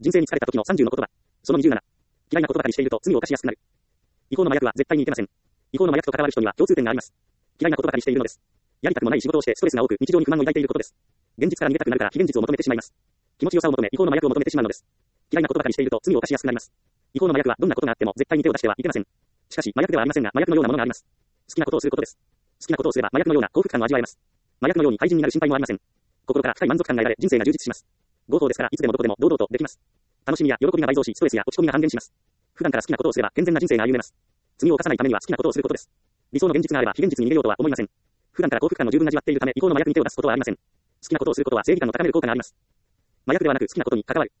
人生に疲れた時の30の言葉。その27。嫌いなことばかりしていると罪を犯しやすくなる。違法の麻薬は絶対にいけません。違法の麻薬と関わる人には共通点があります。嫌いなことばかりしているのです。やりたくもない仕事をしてストレスが多く日常に不満を抱いていることです。現実から逃げたくなるから非現実を求めてしまいます。気持ちよさを求め違法の麻薬を求めてしまうのです。嫌いなことばかりしていると罪を犯しやすくなります。違法の麻薬はどんなことがあっても絶対に手を出してはいけません。しかし麻薬ではありませんが麻薬のようなものがあります。好きなことをすることです。好きなことをすれば麻薬のような幸福感を味わえます。麻薬のように廃人になる心配もありません。心から深い満足感が得られ人生が充実します。合法ですからいつでもどこでも堂々とできます。楽しみや喜びが倍増しストレスや落ち込みが半減します。普段から好きなことをすれば健全な人生が歩めます。罪を犯さないためには好きなことをすることです。理想の現実があれば非現実に逃げようとは思いません。普段から幸福感を十分味わっているため違法の麻薬に手を出すことはありません。好きなことをすることは正義感の高める効果があります。麻薬ではなく好きなことに関わる。